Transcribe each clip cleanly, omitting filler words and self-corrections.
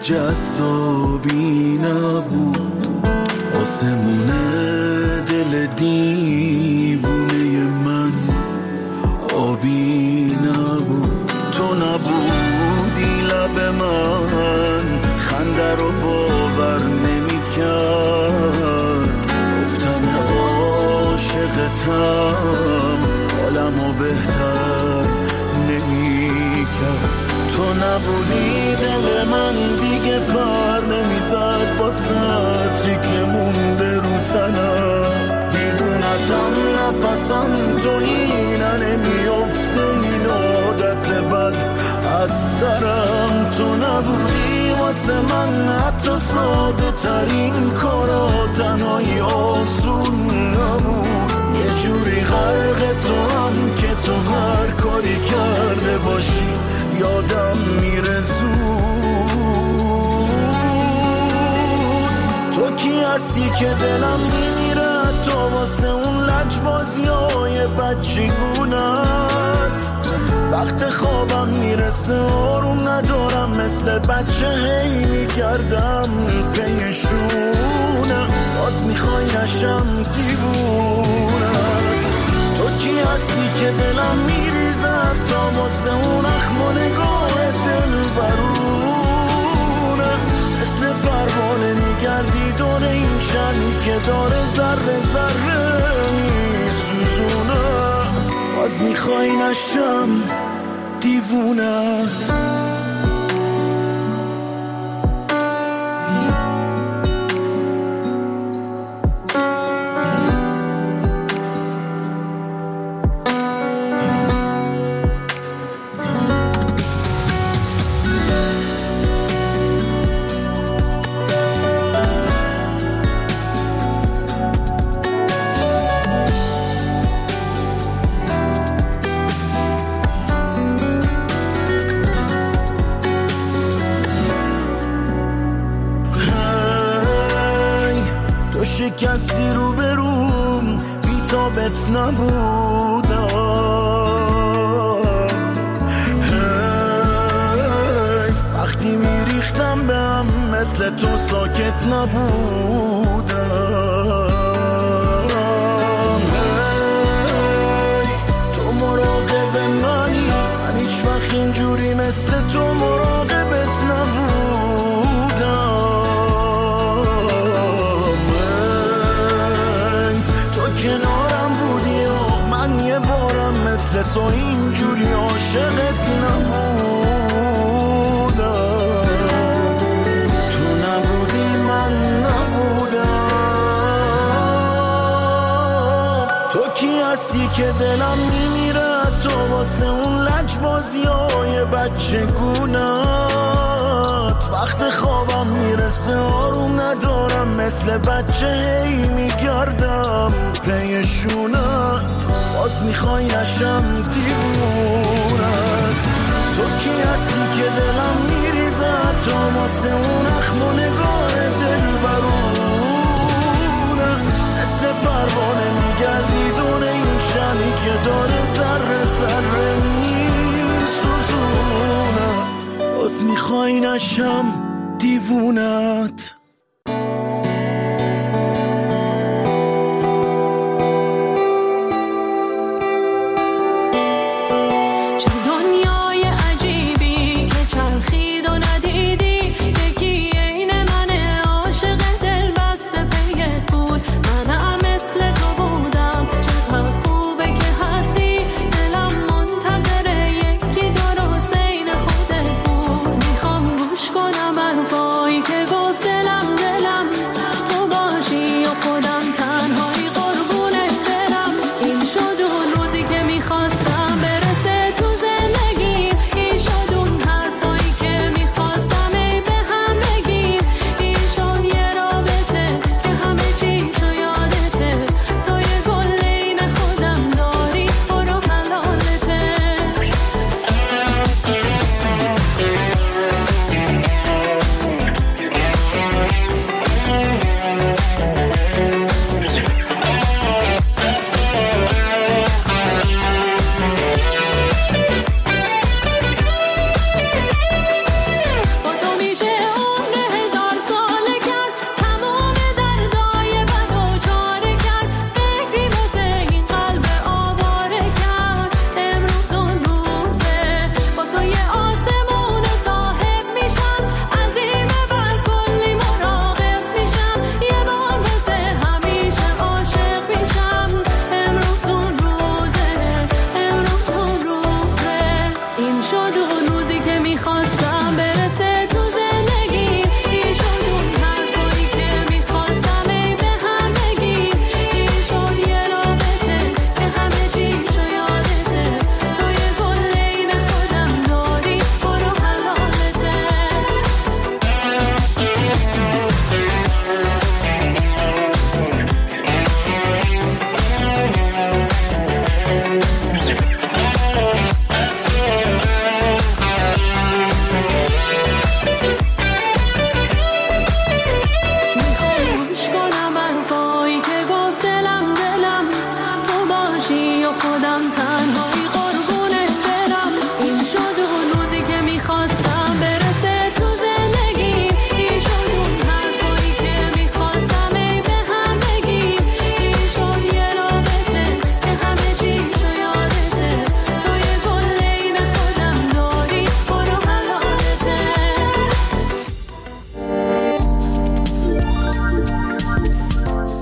جذابی نبود، آسمون دل دیوونه من آبی نبود. تو نبودی لب من خنده رو باور نمی کرد، گفتم عاشقتم حالمو بهتر نمی کرد. تو نبودی دل من دیگه پر نمیزد با سطری که مونده رو تنم، دیوونتم نفسم تویینه نمیافته این عادت بد از سرم. تو نبودی واسه من حتی ساده ترین کارا تنهایی آسون نبود، یه جوری غرق تو هم که تو هر کاری کرده باشی یادم میره زود. تو کی هستی که دلم میمیره تو واسه اون لجبازیای بچگونت، وقت خوابم میرسه آروم ندارم مثل بچه هی میگردم پیشونم، باز میخوای نشم دیوونت. تو کی هستی که دلم میریزد تا واسه اون اخم و نگاه دل برونت، مثل پروانه میگردی دور این شمی که داره ذره ذره میسوزونه، باز میخوای نشم دیوونت. شکستی رو بروم بی تابت نبودم، وقتی میریختم به هم مثل تو ساکت نبودم. تو مراقب منی، من هیچ وقت اینجوری مثل تو مراقبت نبودم. کنارم بودی و من یه بارم مثل تو اینجوری عاشقت نبودم. تو نبودی من نبودم. تو کی هستی که دلم میمیره تو واسه اون لجبازیای بچگونت، وقت خوابم میرسه آروم ندارم مثل بچه هی میگردم پیشونت، باز میخوای نشم دیوونت. تو کی هستی که دلم میریزد تو واسه اون اخم و نگاه دل برونت، مثل پروانه میگردی دور این شمی که داره ذره ذره میسوزونت، باز میخوای نشم دیوونت. کنم حرفایی که گفت دلم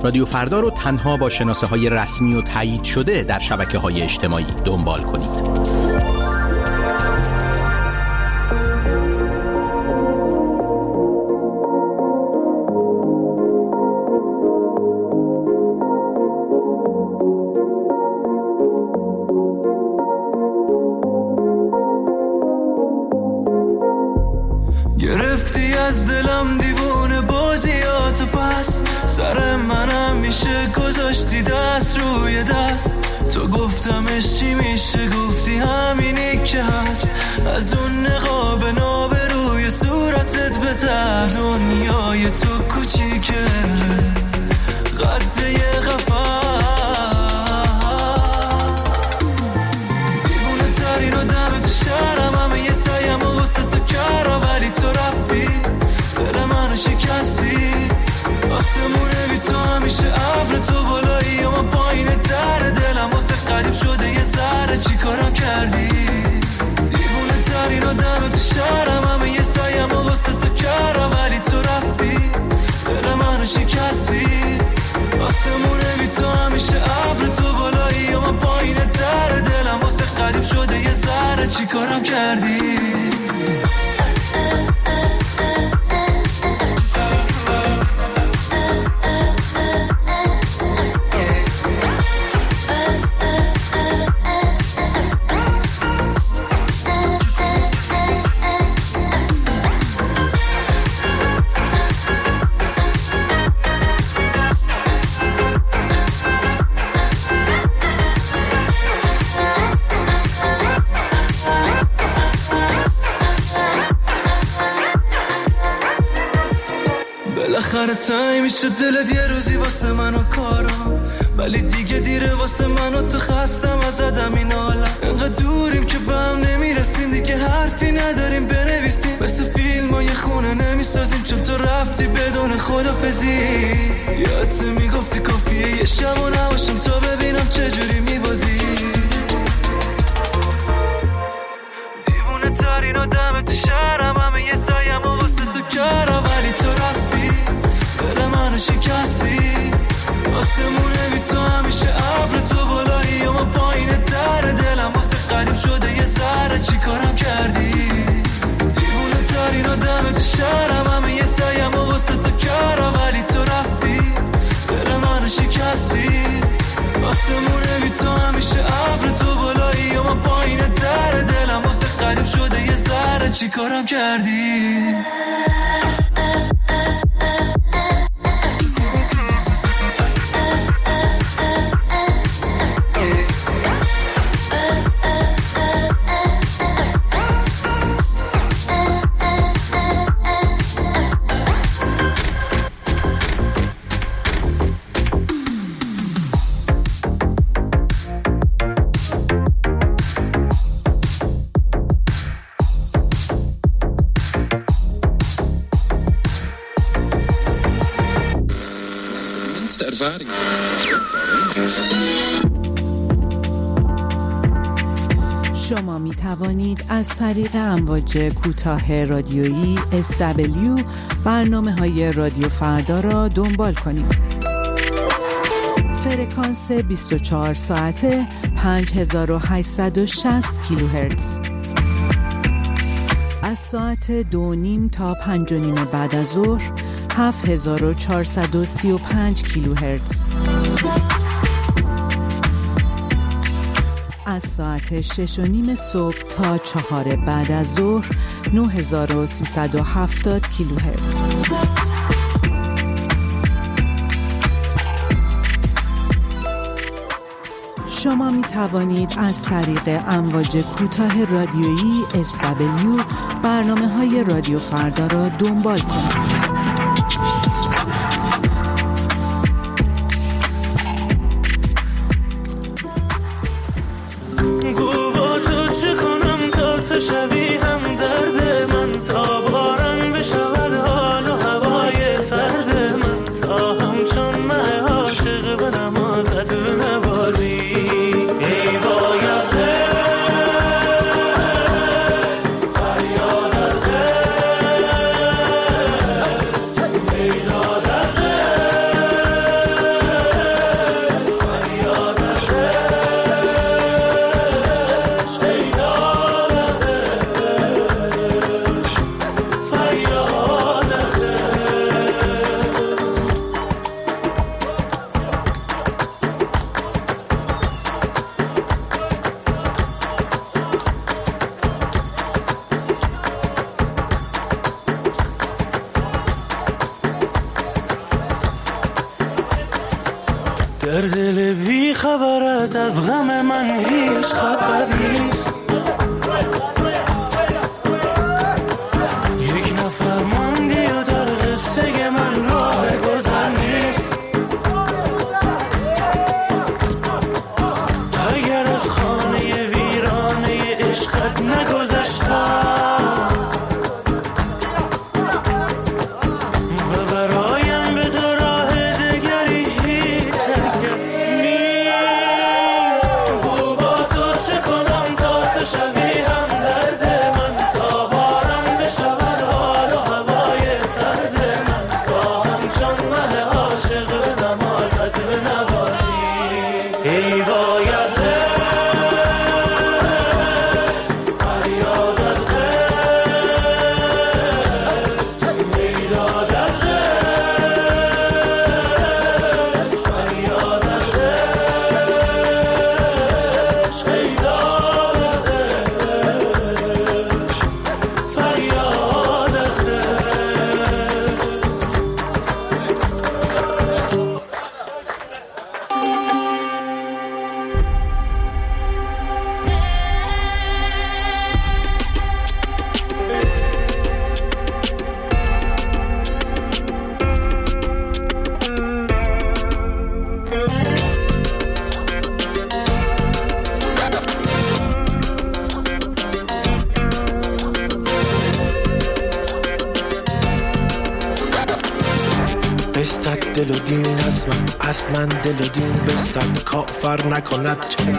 رادیو فردا رو تنها با شناسه‌های رسمی و تایید شده در شبکه‌های اجتماعی دنبال کنید. گرفتی از دلم دیوونه بازیاتو، پس سر منم میشه گذاشتی دست روی دست. تو گفتمش چی میشه، گفتی همینی که هست. از اون نقاب ناب روی صورتت بترس. دنیای تو کوچیکه قد یه قفس. دیوونه ترین آدم تو شهرم، همه یه سایم و واسه تو کارم، ولی تو رفتی دل منو شکستی. آسمونه بی تو همیشه ابر، تو بالایی و من پایین در دلم واسه قدیم شده یه ذره. چی کارم کردی؟ دیوونه ترین آدم تو شهرم، همه یه سایم و واسه تو کارم، ولی تو رفتی دل منو شکستی. آسمونه بی تو همیشه ابر، تو بالایی و من پایین در دلم واسه قدیم شده یه ذره. چی کارم کردی؟ بالاخره تایی میشه دلت یه روزی واسه منو کارم، ولی دیگه دیره واسه منو. تو خستم از آدم این حالا، انقدر دوریم که به هم نمیرسیم، دیگه حرفی نداریم بنویسیم. مثل فیلم ها یه خونه نمیسازیم، چون تو رفتی بدون خدافزی. یادت میگفتی کافیه یه شب و نباشم تا ببینم چجوری میبازی. دیوونه ترین آدم تو شهرم، همه یه سایم و واسه تو کارم، ولی تو رفتی دل منو شکستی. آسمونه بی تو همیشه ابر، تو بالایی و من پایین در دلم واسه قدیم شده یه ذره. چی کارم کردی؟ دیوونه ترین آدم تو شهرم، همه یه سایم و واسه تو کارم، ولی تو رفتی دل منو شکستی. آسمونه بی تو همیشه ابر، تو بالایی و من پایین در دلم واسه قدیم شده یه ذره. چی کارم کردی؟ شما می توانید از طریق امواج کوتاه رادیویی SW برنامه‌های رادیو فردا را دنبال کنید. فرکانس 24 ساعته 5860 کیلوهرتز. از ساعت 2:30 تا 5:30 بعد از ظهر 7435 کیلوهرتز. از ساعت 6:30 صبح تا 4 بعد از ظهر 9370 کیلوهرتز. شما می توانید از طریق امواج کوتاه رادیویی SW برنامه‌های رادیو فردا را دنبال کنید. شوی هم درد من، تا باران بشود حال و هوای سرد من، تا همچون مه عاشق به نمازت نوازی. ای وای از فریاد از در دل بی خبرت از غم من هیچ خبر نیست. یک نفر ماندی و در قصه من راه گذر نیست. اگر از خانه ویرانه عشقت نگذشتم دل و دین از من دل و دین بستد کافر نکند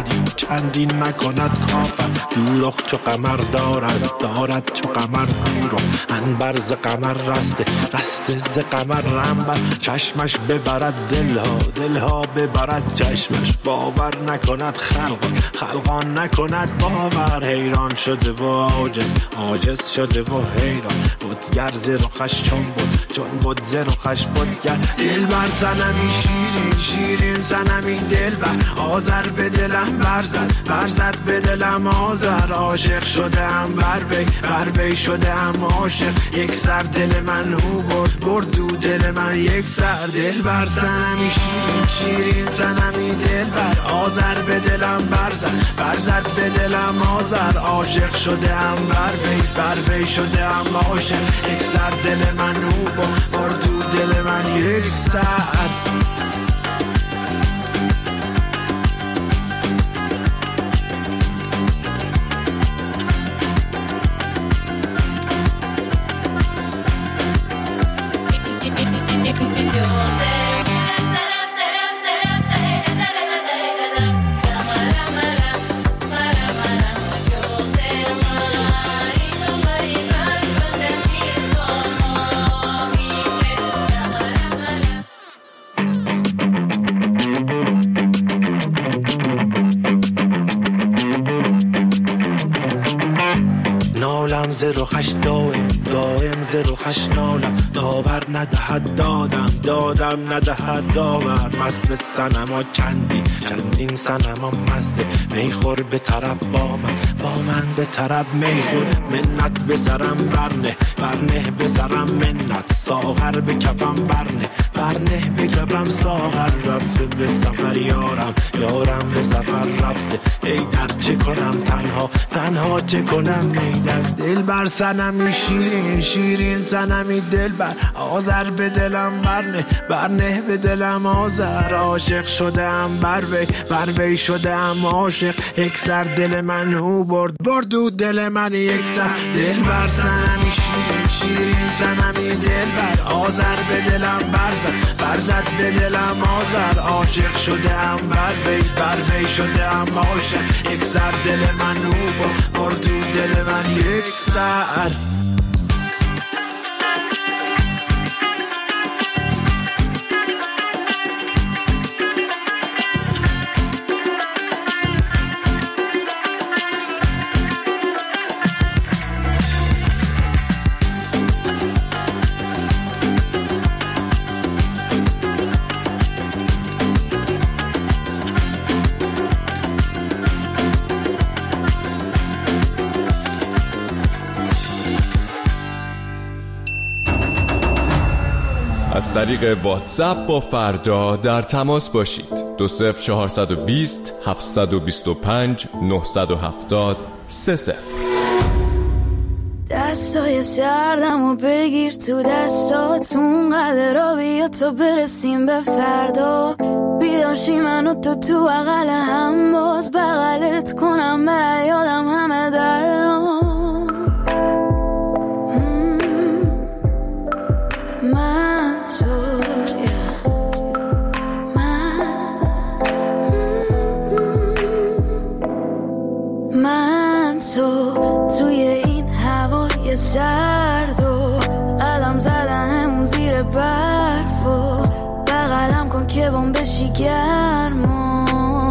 چندین نکند کافر. دوراخ چو قمر دارد چو قمر دورو انبر ز قمر رسته ز قمر رنبر. چشمش ببرد دلها ببرد چشمش. باور نکند خلقان نکند باور. حیران شده و عاجز شده و حیران. بودگر ز رخش چون بود ز رخش بودگر. دل بر زنمی شیرین زنمی دل بر. آذر به دلم برزد به دلم آذر. عاشق شدم بر بی شدم عاشق. یک سر دل من او برد دو دل من یک سر. دل بر زنمی شیرین زنمی دل بر. آذر به دلم برزد به دلم آذر. عاشق شدم بر بی شدم عاشق. یک سر دل من او برد دو دل من یک سر. ز رخش دائم ز رخش نالم. داور ندهد دادم ندهد داور. مست صنما چندین صنما مزده. میخور به طرب با من به طرب میخور. منت به سرم برنه به سرم منت. ساغر به کفم برنه به کفم ساغر. رفته به سفر یارم به سفر رفته. ای در چه کنم تنها چه کنم ای در. دل بر سنمی شیرین سنمی دل بر. آذر به دلم برنه به دلم آذر. عاشق شدم بر وی شدم عاشق. یک سر دل من او برد دو دل من یک سر. دل بر سنمی شیرین سنمی دل بر. آذر به دلم برزد به دلم آذر. عاشق شدم بر وی شدم عاشق. یک سر دل من او برد دو دل من یک سر. از طریق واتساپ با فردا در تماس باشید. 20420 725 970 30. دستای سردمو بگیر تو دستاتون، قدر را بیا تا برسیم به فردا. بیداشی منو تو بغل هم، باز بغلت کنم بره یادم همه درام. من تو توی این هوای سرد و قدم زدنمون زیر برف و بغلم کن که بام بشی گرما.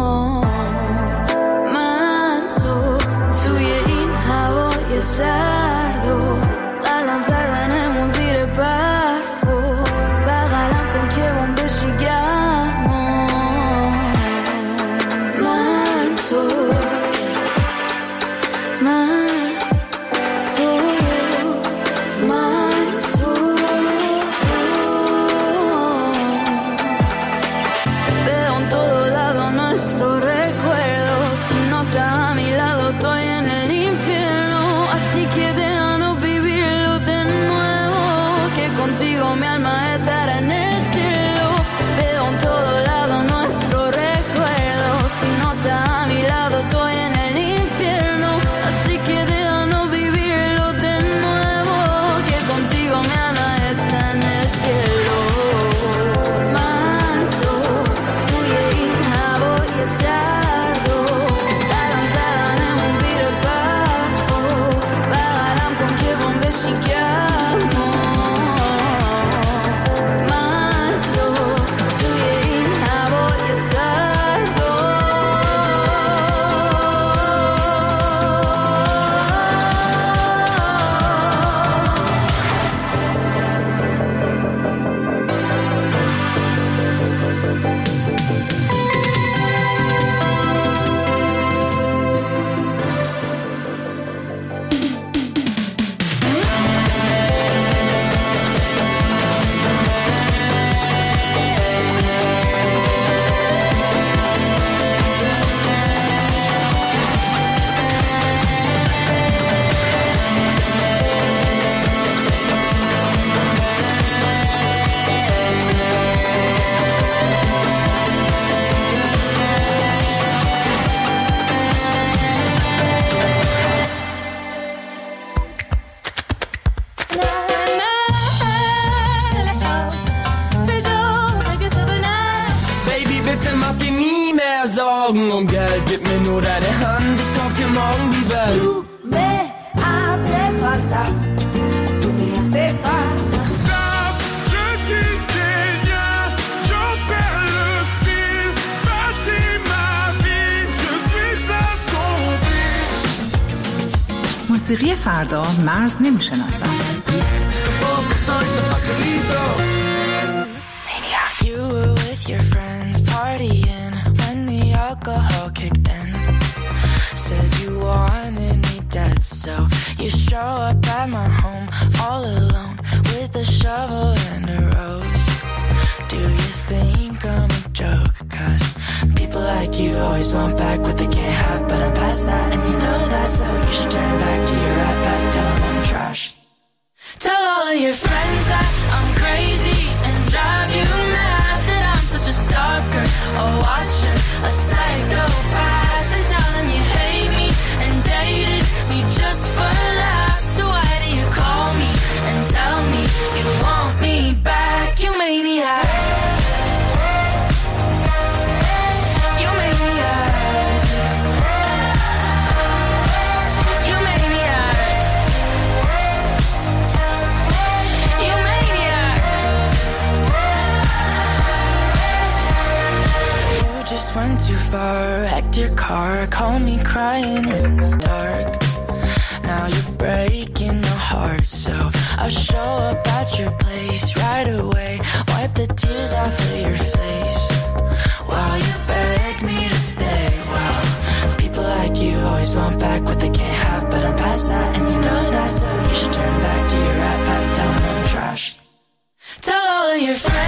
من تو توی این هوای سرد و قدم زدنمون زیر برف و بغلم کن که بام بشی گرما. من تو Und Geld, gib mir nur deine Hand, ich kauf dir morgen die Welt. Du me hace falta, tu me hace falta. Stop, je tisse des liens, j'en perds le fil. Bâtis ma vie, je suis assombri. موسیقی فردا مرز نمیشناسد. You were with your friends partying when the alcohol kicked in. Said you wanted me dead, so you show up at my home all alone with a shovel and a rose. Do you think I'm a joke? 'Cause people like you always want back what they can't have, but I'm past that and you know that, so you should turn back to your right back, tell them I'm trash. Tell all of your friends that I'm crazy and drive you mad, that I'm such a stalker, a watcher, a psychopath, and tell them you hate me and dated me just for laughs. So why do you call me and tell me you want me back, you maniac? You maniac. You maniac. You maniac. You just went too far, wrecked your car, call me crying in the dark. Now you're breaking my heart, so I'll show up at your place right away, wipe the tears off of your face while you beg me to stay. Well, people like you always want back what they can't have, but I'm past that and you know that, so you should turn back to your right back, tell them I'm trash. Tell all of your friends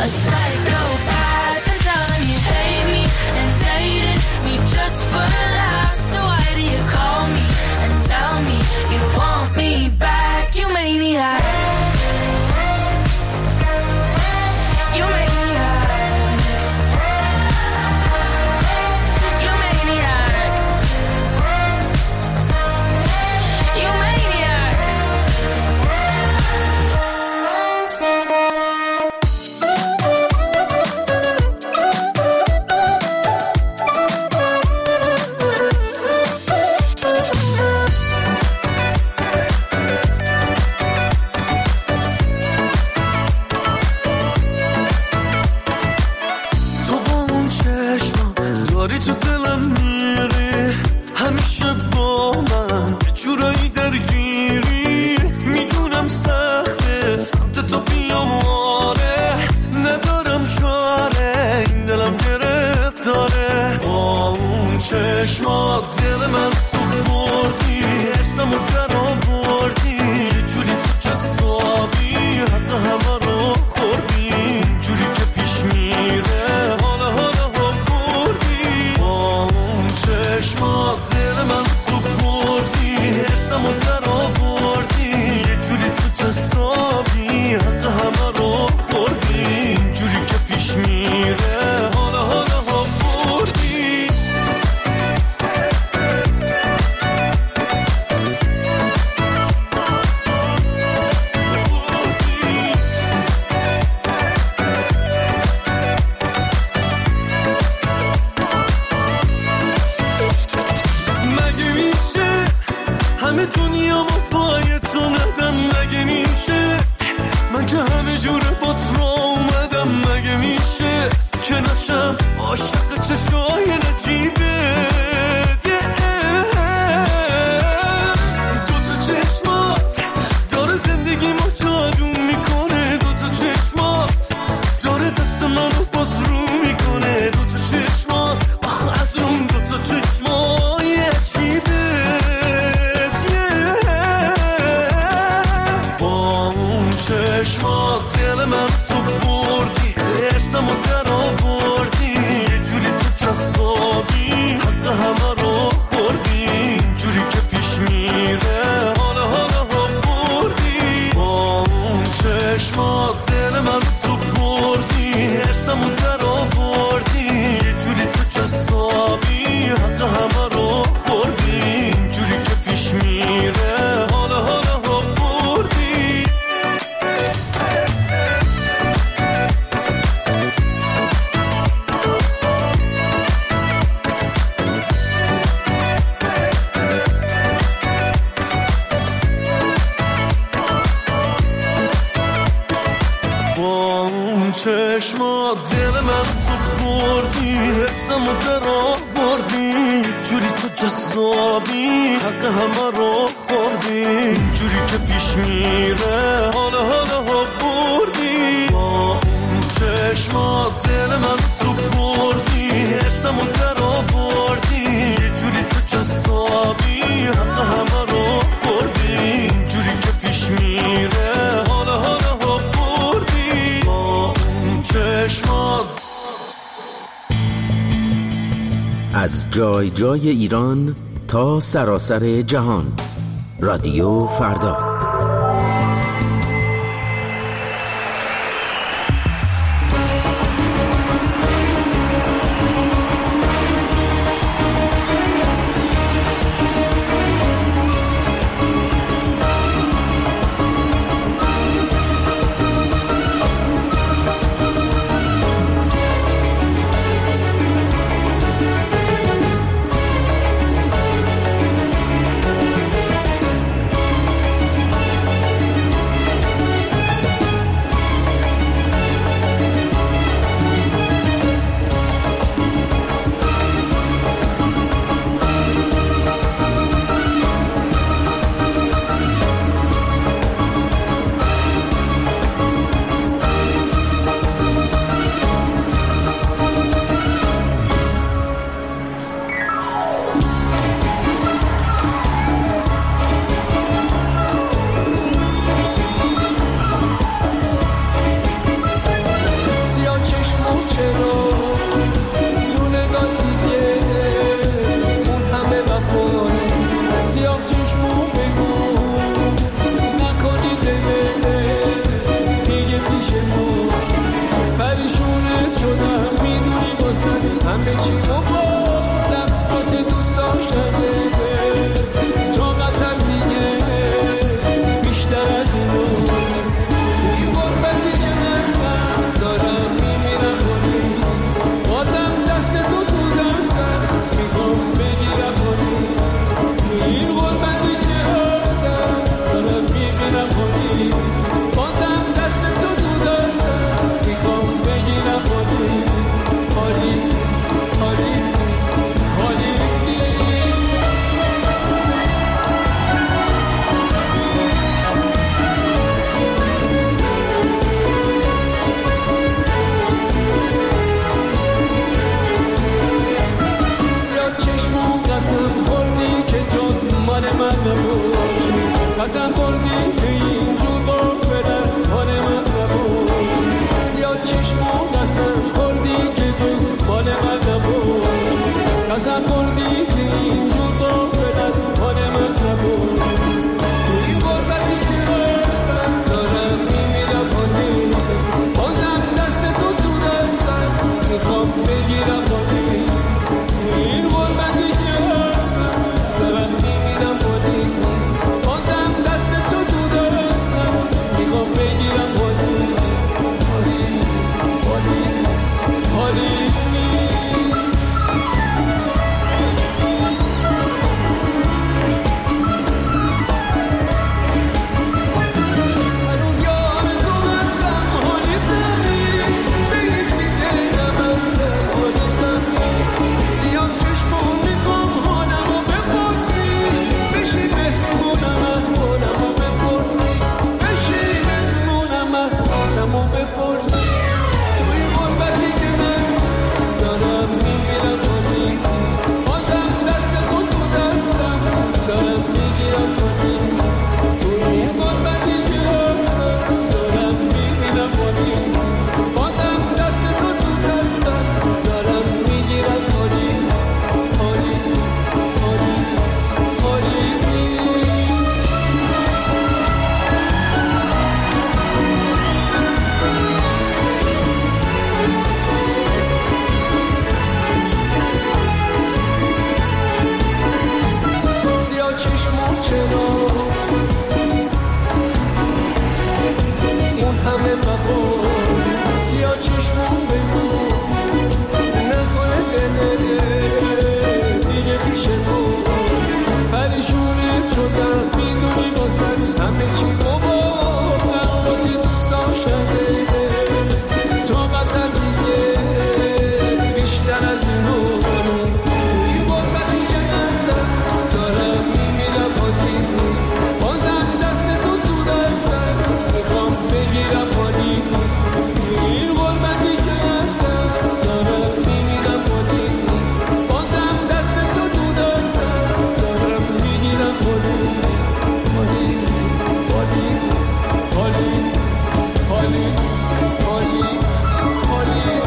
a psychopath, and darling, you hate me and dated me just for laughs. So why do you call me and tell me you want me back? You maniac. You maniac. You maniac. You maniac. تو با اون چشم داری تو دلم میری، همیشه با من یه جورایی درگیری. میدونم سخته سمت تو بیام، آره ندارم چاره، این دلم گرفتاره. با اون چشمات دل من تو بردی، حرسمو در آوردی، یه جوری تو جسابی حتی همه رو خوردی. جوری که پیش میره حالا بردی. با اون چشمات دل من تو بردی، حرسمو در آوردی، یه جوری تو جسابی حتی همه رو خوردی. جوری که پیش میره حالا بردی. مگه میشه همه دنیا ما پای تو ندم؟ مگه میشه من که همه جوره با تو اومدم؟ مگه میشه که نشم عاشق چشای نجیبه؟ دوتا چشمات داره زندگی ما جادو میکنه، دوتا چشمات داره دست منو باز رو میکنه. دوتا چشمات آخه از اون دوتا چشمای عجیبه. با اون چشمات دل من تو بردی، حرسمو در آوردی، یه جوری تو جسابی حتی همه رو خوردی. جوری که پیش میره حالا بردی. با اون چشمات دل من تو بردی، حرسمو در آوردی، یه جوری تو جسابی حتی همه رو خوردی. جوری که پیش میره حالا بردی. با اون چشمات دل من تو بردی، حسمو در آوردی، جوری تو جذابی حق همه رو خوردی. جوری که پیش میره حالا بردی. با اون چشمات دل من تو بردی، حسمو در آوردی، جوری تو جذابی حق همه رو خوردی. جوری که پیش میره حالا بردی. با اون چشمات. از جای جای ایران تا سراسر جهان، رادیو فردا. همه چی رو بردم واسه دوست داشتن تو قدر دیگه بیشتر از اینو توی غربتی که نزدم دارم میمیرم و نیست بازم دست تو دستم میخوام بگیرم و نیست توی این غربتی که هستم دارم میمیرم و نیست بازم دست تو دستم میخوام بگیرم و نیست حالی حالی حالی زیاد چشمون قسم خوردی که جز مال من نباشی قسم خوردی که اینجور با پدر مال من نباشی زیاد چشمون قسم خوردی که جز مال من نباشی قسم خوردی که اینجور با پدر مال من نباشی توی غربتی که هستم دارم میمیرم و نیست بازم دست تو دستم میخوام بگیرم و نیست توی این غربتی که هستم دارم میمیرم و نیست بازم دست تو دستم میخوام بگیرم و نیست حالی حالی حالی هنوز یاد تو هستم حالی تمیز به هیچ کی دلم هستم حالی تمیز زیاد چشمون میکنم حالمو بپرسی بشی مهمونم حالمو بپرسی بشی مهمونم حالمو بپرسی توی غربتی که هستم دارم میمیرم و نیست بازم دست تو دستم دارم میگیرم و نیست توی غربتی که هستم دارم میمیرم و نیست بازم دست تو دستم دارم میگیرم و نیست حالی حالی حالی سیاه چشمون چرا اون همه وفا سیاه چشمون بگو نکنه دلره دیگه پیش تو پریشونت شدم میدونی واسه همه چی رو بردم واسه دوست داشتن تو قدر دیگه بیشتر از اینو نیست توی غربتی که هستم دارم میمیرم و نیست بازم دست تو دستم میخوام بگیرم و نیست توی این غربتی که هستم دارم میمیرم و نیست بازم دست تو دستم دارم میگیرم و نیست حالی حالی حالی حالی حالی حالی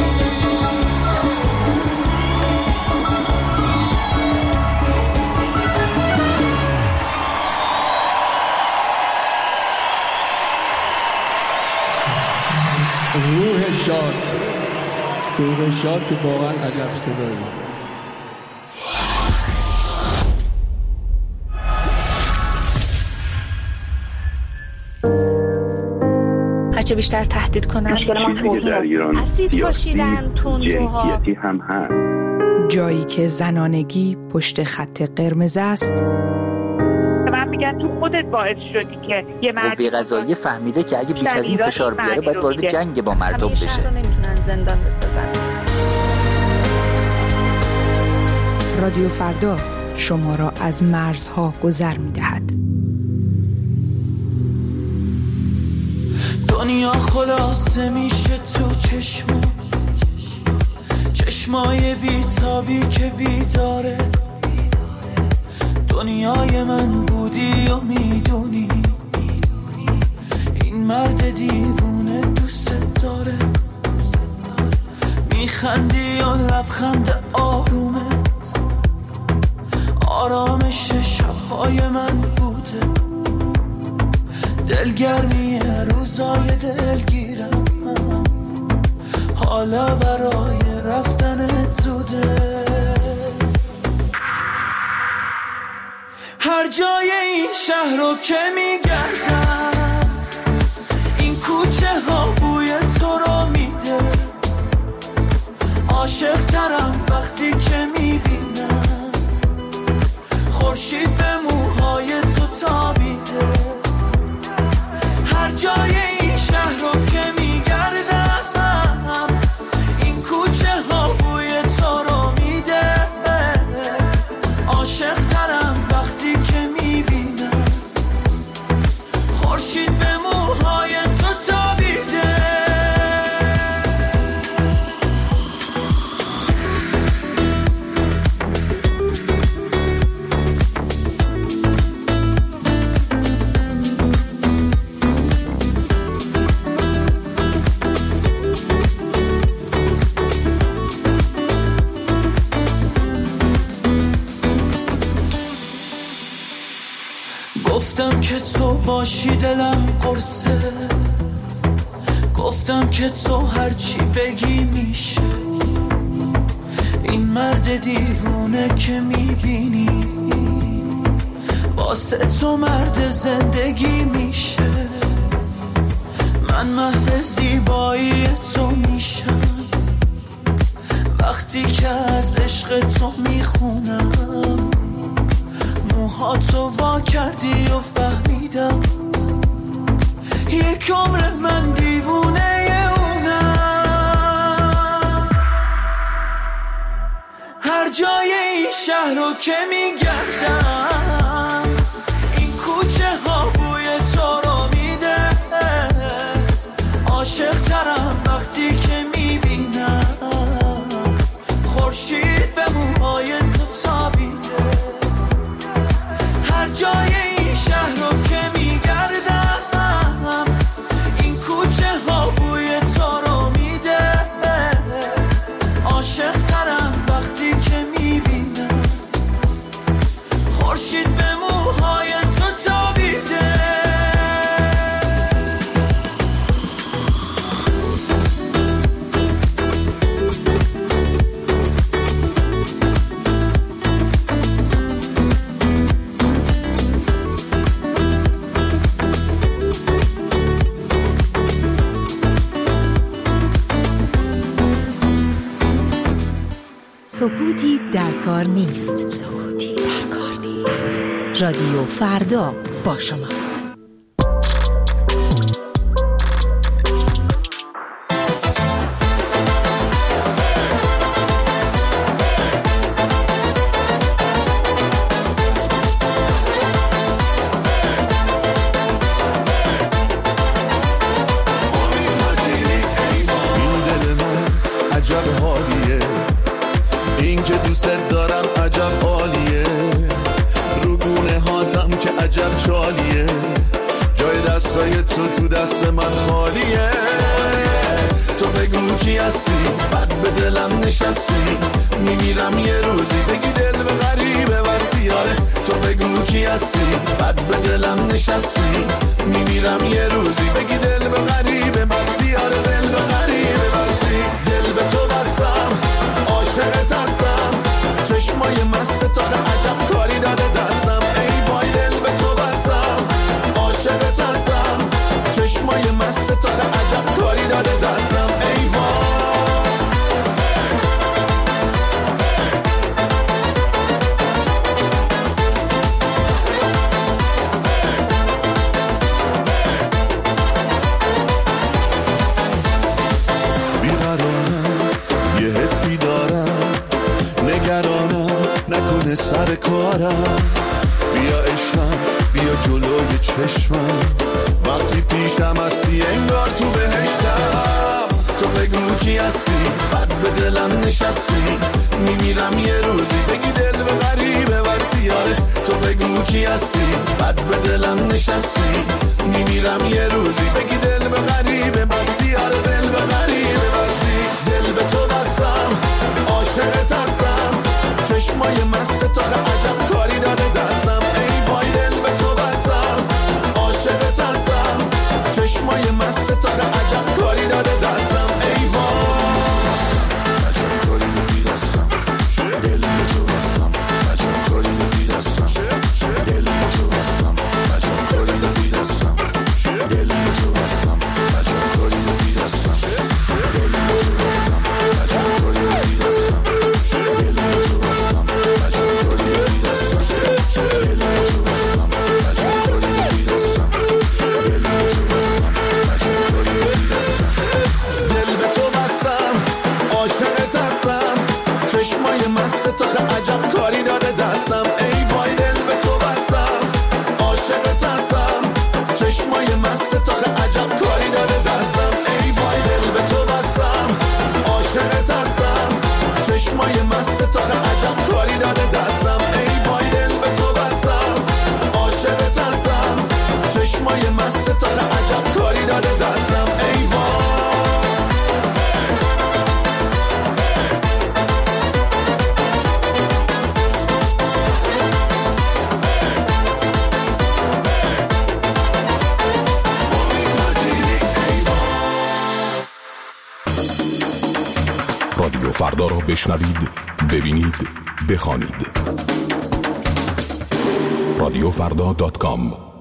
روح شاد که واقعا عجب صدایی هرچه بیشتر تهدید کنن چیزی در ایران اسید پاشیدن تندروها جنسیتی هم هست جایی که زنانگی پشت خط قرمز است من میگن تو خودت باعث شدی که یه قوه قضاییه فهمیده که اگه بیش از این فشار بیاره باید وارد جنگ با مردم بشه. شهر رو نمیتونن زندان بسازن. رادیو فردا شما را از مرزها گذر می‌دهد. دنیا خلاصه میشه تو چشمای بیتابی که بیداره. دنیای من بودی و میدونی این مرد دیوونه دوست داره. میخندی و لبخند آرومت آرامش شبهای من بوده. دلگرمی روزای دلگیرم حالا برای رفتنت زود. این شهر رو که میگردم، این کوچه ها بوی تو رو میده. عاشق ترم وقتی که میبینم خورشید به موهای تو تابیده. هر جای این شهر رو که میگردم، این کوچه ها بوی تو رو میده. عاشق ترم وقتی که میبینم خورشید به موهای تو تابیده. گفتم که تو باشی دلم قرصه، گفتم که تو هرچی بگی میشه. این مرد دیوونه که میبینی واسه تو مرد زندگی میشه. من محو زیبایی تو میشم وقتی که از عشق تو میخونم. موهاتو وا کردی و فهمیدم یک عمر من دیوونه اونم. هر جای این شهر رو که میگردم، این کوچه ها بوی تو رو میده. عاشق ترم وقتی که میبینم خورشید به موهای تو تابیده. هر جای این شهر رو که میگردم، این کوچه ها بوی تو رو میده. عاشق ترم وقتی که میبینم خورشید به موهای تو تابیده. سکوتی در کار نیست. سکوتی در کار نیست. رادیو فردا با شماست. تو دست من خالیه. تو بگو کی هستی، بد به دلم نشستی. میمیرم یه روزی بگی دل به غریبه بستی. آره تو بگو کی هستی، بد به دلم نشستی. میمیرم یه روزی بگی دل به غریبه بستی. آره دل به غریبه بستی. دل به تو بستم، عاشقت هستم. چشمای مست تو عجب کاری داده دستم. ای وای دل به تو بستم، عاشقت هستم. چشمای مست تو عجب کاری داده دستم. ای وای بیقرارم، یه حسی دارم. نگرانم نکنه سر کارم. بیا عشقم، بیا جلوی چشمم. وقتی پیشم هستی انگار تو بهشتم. تو بگو کی هستی، بد به دلم نشستی. میمیرم یه روزی بگی دل به غریبه بستی. آره تو بگو کی هستی، بد به دلم نشستی. میمیرم یه روزی بگی دل به غریبه بستی. آره دل به غریبه بستی. دل به تو بستم، عاشقت هستم. چشمای مست تو عجب کاری داده دستم. ای وای دل به تو بستم، عاشقت هستم. چشمای مست تو عجب کاری داده دستم. ای وای عجب کاری دادی دستم. دل به تو بستم، عجب کاری دادی دستم. دل به تو بستم، تخ عجب کاری داده دستم ای وای دل به تو بستم عاشقت هستم چشمای مست تخ عجب کاری داده دستم ای وای دل به تو بستم عاشقت هستم چشمای مست تخ عجب کاری داده دستم ای وای دل به تو بستم عاشقت هستم چشمای مست تخ عجب کاری داده دستم ای وای رادیو فردا را بشنوید، ببینید، بخوانید. radiofrda.com.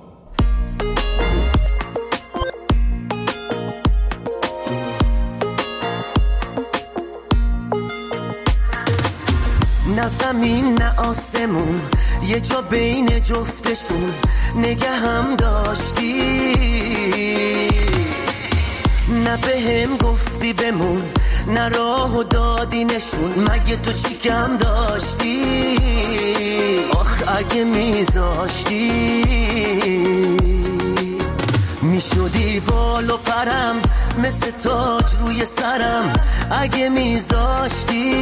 نه زمین نه آسمون یه جا بین جفتشون نگه هم داشتی نه بهم گفتی بمون نه راهو دادی نشون مگه تو چی کم داشتی آخ اگه میذاشتی میشدی بال و پرم مثل تاج روی سرم اگه میذاشتی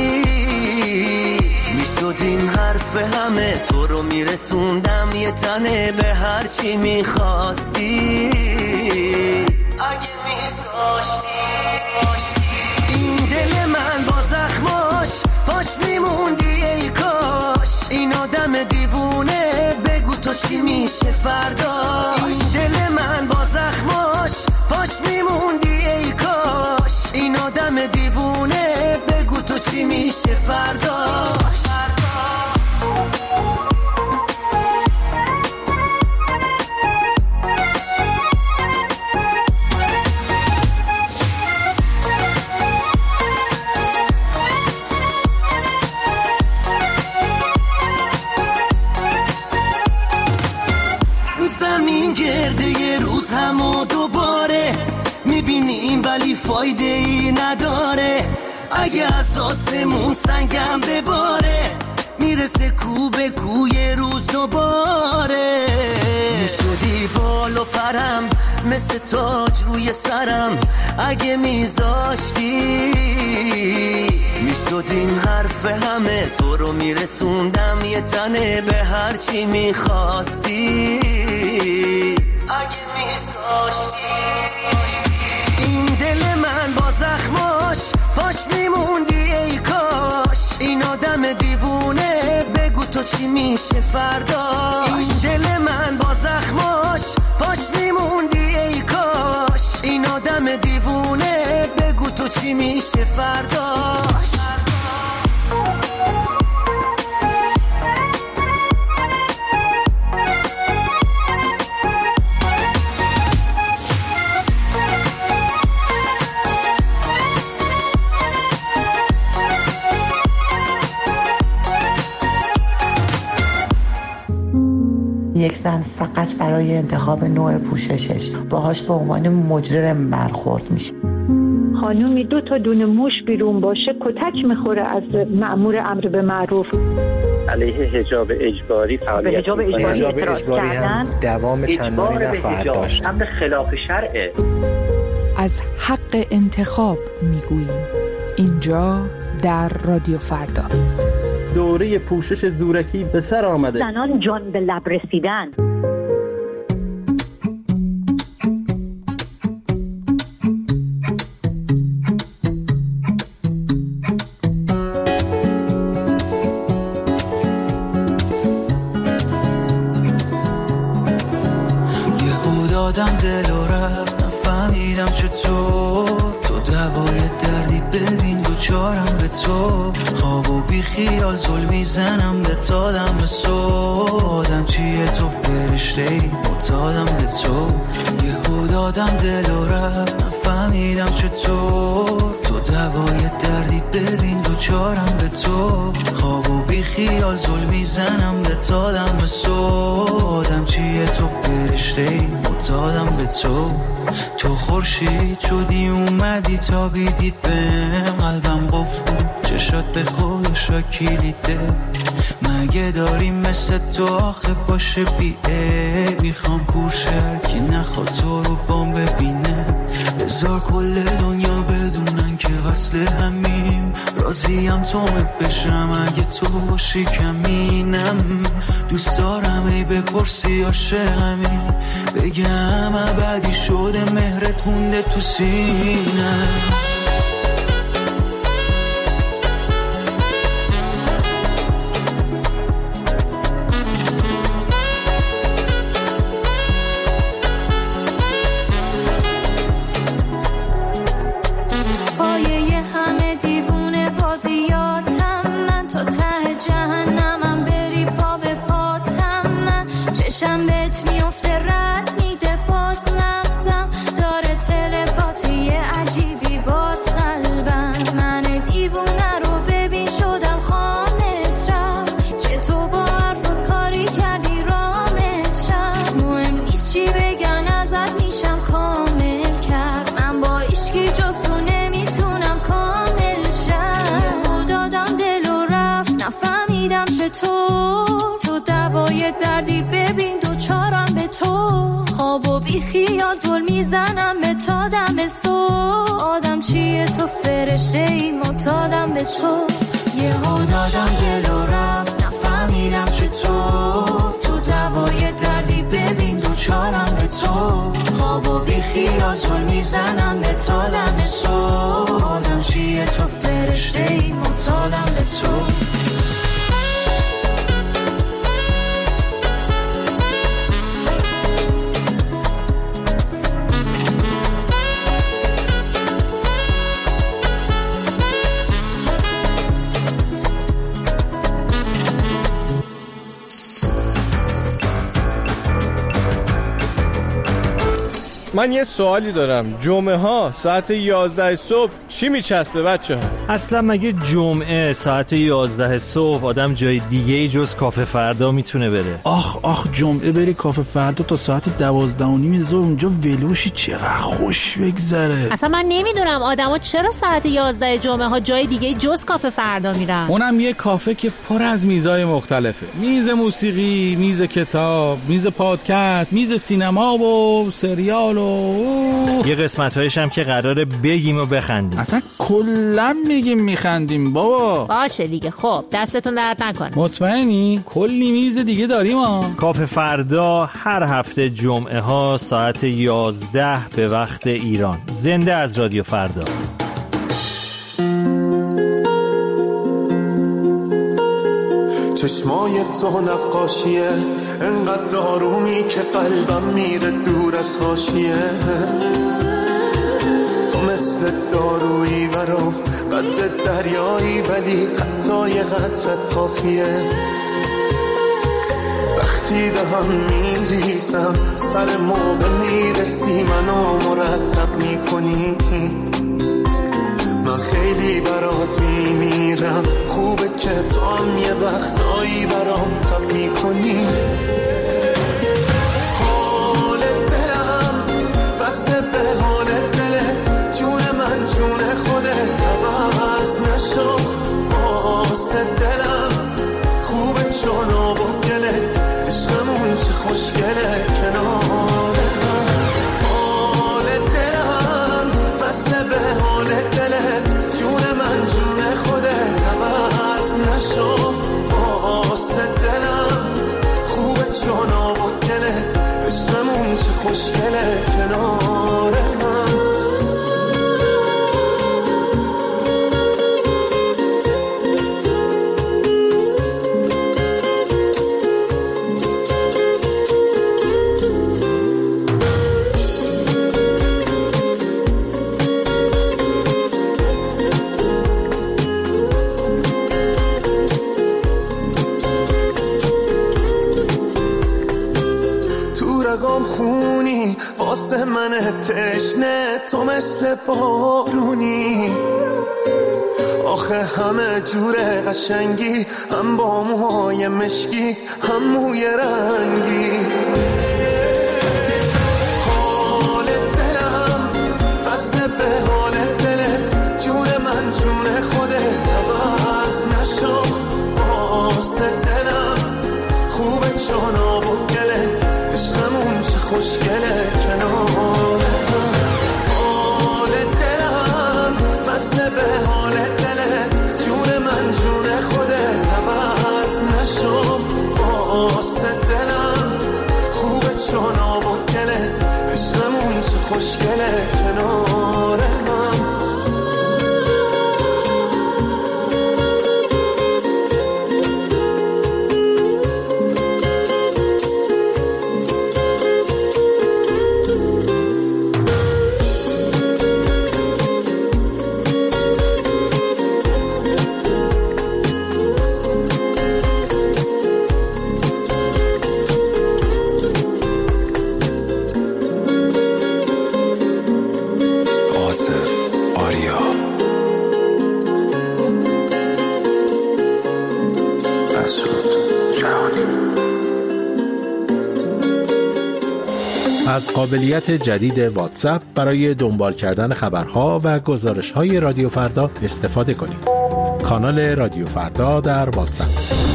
میشد این حرف همه تو رو میرسوندم یه تنه به هر چی میخواستی اگه میذاشتی این دل من با زخماش پاش میموندی ای کاش این آدم دیوونه بگو تو چی میشه فرداش این دل من با زخماش پاش میموندی ای کاش این آدم دیوونه بگو تو چی میشه فرداش زمین گرده یه روز هم و دوباره میبینیم ولی فایده ای نداره اگه از آسمون سنگم بباره میرسه کو به کو یه روز دوباره میشدی بال و پرم مثل تاج روی سرم اگه میذاشتی میشد این حرف همه تو رو میرسوندم یه تنه به هر چی میخواستی اگه میذاشتی این دل من با زخماش پاش میموندی ای کاش این آدم دیوونه بگو تو چی میشه فرداش این دل من با زخماش پاش میموندی ای کاش این آدم دیوونه بگو تو چی میشه فرداش یک زن فقط برای انتخاب نوع پوششش باهاش به عنوان مجرم برخورد میشه. خانومی 2 تا دونه موش بیرون باشه کتک میخوره از مأمور امر به معروف. علیه حجاب اجباری فعالیت حجاب اجباری هم دوام چندانی نخواهد داشت. امر خلاف شرعه. از حق انتخاب میگوییم اینجا در رادیو فردا. دوره پوشش زورکی به سر آمده. زنان جان به لب رسیدن. یهو دادم دل و رفت نفهمیدم چطور تو دوای دردی ببین دوچارم به تو خواب و بی خیال زل میزنم به تادم به سودم چیه تو فرشته‌ای معتادم به تو یهو دادم دل و رفت نفهمیدم چطور تو دوای دردی ببین دوچارم به تو خواب و بی خیال زل میزنم به تادم به سودم چیه تو فرشته متادم به تو خورشید شدی اومدی تا بیدی بهم قلبم قفل بود چشات به خودش را کلیده مگه داریم مثل تو آخه باشه بیه میخوام کورشر که نخواد تو رو بام ببینه بذار کل دنیا بدونن که وصل همیم راضیم تو بشم اگه تو باشی کمینم دوست دارم ای بپرسی عاشقمی بگم ابدی شده مهرت مونده تو سینم تو دوای دردی ببین دوچارم به تو خواب و بی خیال زل میزنم به تا دم صبح آدم چیه تو فرشته ای معتادم به تو یه ها دادم دل و رفت نفهمیدم چطور تو دوای دردی ببین دوچارم به تو خواب و بی خیال زل میزنم به تا دم صبح آدم چیه تو فرشته ای معتادم به تو من یه سوالی دارم. جمعه ها ساعت 11 صبح چی میچسبه بچه ها؟ اصلا مگه جمعه ساعت 11 صبح آدم جای دیگه جز کافه فردا میتونه بره؟ آخ جمعه بری کافه فردا تا ساعت 12:30 ظهر اونجا ولوشی چقدر خوش بگذره. اصلا من نمیدونم آدما چرا ساعت 11 جمعه ها جای دیگه جز کافه فردا میرن. اونم یه کافه که پر از میزای مختلفه. میز موسیقی، میز کتاب، میز پادکست، میز سینما و سریال و یه قسمت‌هایش هم که قراره بگیم و بخندیم. اصلا کلا میگیم میخندیم بابا. باشه دیگه. خب دستتون درد نکنه. مطمئنی؟ کلی میز دیگه داریم ها. کافه فردا هر هفته جمعه ها ساعت 11 به وقت ایران. زنده از رادیو فردا. چشمای تو نقاشیه انقدر دارومی که قلبم میره دور از حاشیه تو مثل دارویی برام قد دریایی ولی حتی یه قطرت کافیه وقتی به هم میریزم سر موقع میرسی منو مرتب میکنی من خیلی برات میمیرم خوبه که تو هم یه وقتایی برام تب میکنی حال دلم وصله به حال دلت جون من جون خودت عوض نشو واسه دلم خوبه چون آب و گلت عشقمون چه خوشگله کناره حال دلم وصله به حال دلت جون من جون خودت عوض نشو واسه دلم خوبه چون آب و گلت عشقمون چه خوشگله کنار من خونی واسه من تشنه تو مثل بارونی آخه همه جوره قشنگی، هم با موهای مشکی هم موی رنگی. حال دلم وصل به حال دلت، جون من جون خودت، عوض نشو واسه دلم. خوبه چون آب و گلت، عشقمون چه خوشگله کنار هم. حال دلم وصل به حال دلت، جون من جون خودت، عوض نشو واسه دلم. خوبه چون آب و گلت، عشقمون چه خوشگله کنار هم. از قابلیت جدید واتساپ برای دنبال کردن خبرها و گزارش‌های رادیو فردا استفاده کنید. کانال رادیو فردا در واتساپ.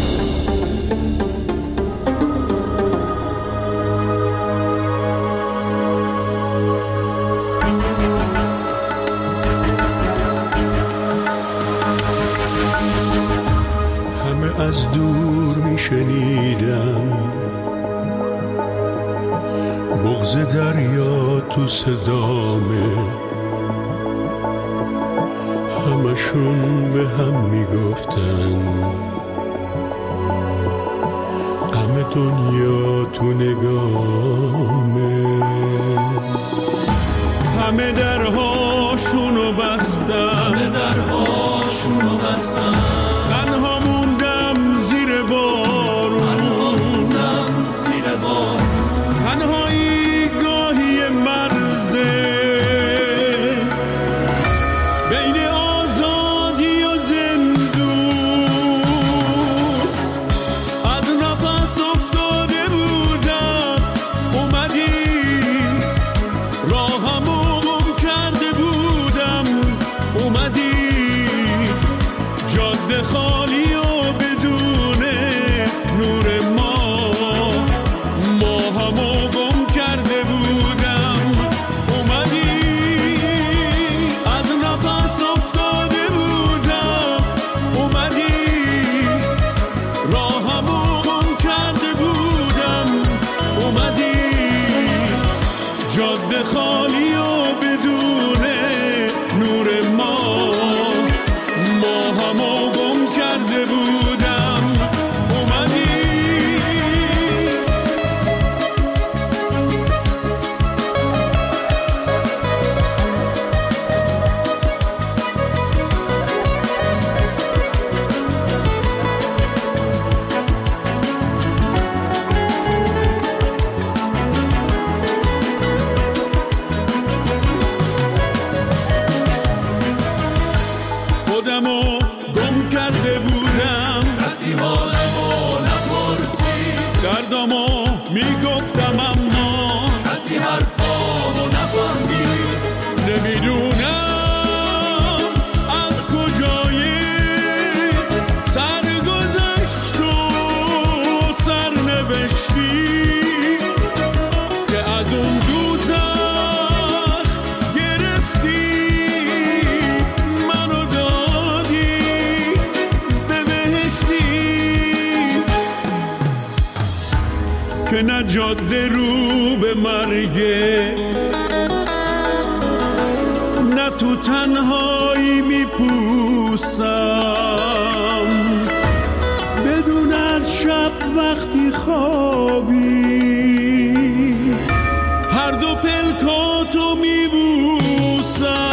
همه از دور میشنیدم بغض دریا تو صدامه، همشون به هم میگفتن غم دنیا تو نگامه. همه درهاشونو بستن، تنها موندم زیر بارون، تنهایی گاهی مرزه بین آزادی و زندون. از نفس افتاده بودم اومدی، راهمو گم کرده بودم اومدی. جاده خالی و بدون نور ما همو گم کرده بودم اومدی. از نفس افتاده بودم اومدی، راهمو گم کرده بودم اومدی. جاده خالی و بدون نور ما همو گم کرده بودم اومدی. خودمو گم کرده بودم، کسی حالمو نپرسید، دردمو میگفتم اما کسی حرفامو نفهمید. نمیدونم از کجای سرگذشت و سرنوشتی که از اون دوزخ گرفتی منو دادی به بهشتی. که نه جاده رو به مرگه، نه تو تنهایی میپوسم، بدون از شب وقتی خوابی هر دو پلکاتو میبوسم.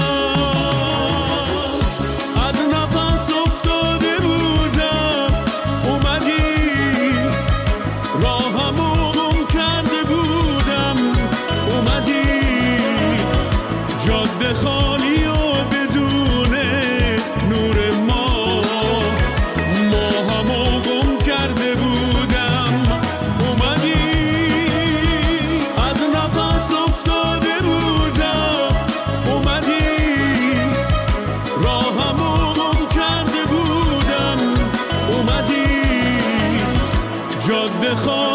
از نفس افتاده بودم اومدی، راهمو گم کرده بودم اومدی. جاده خالی و بدون نور ما بخواب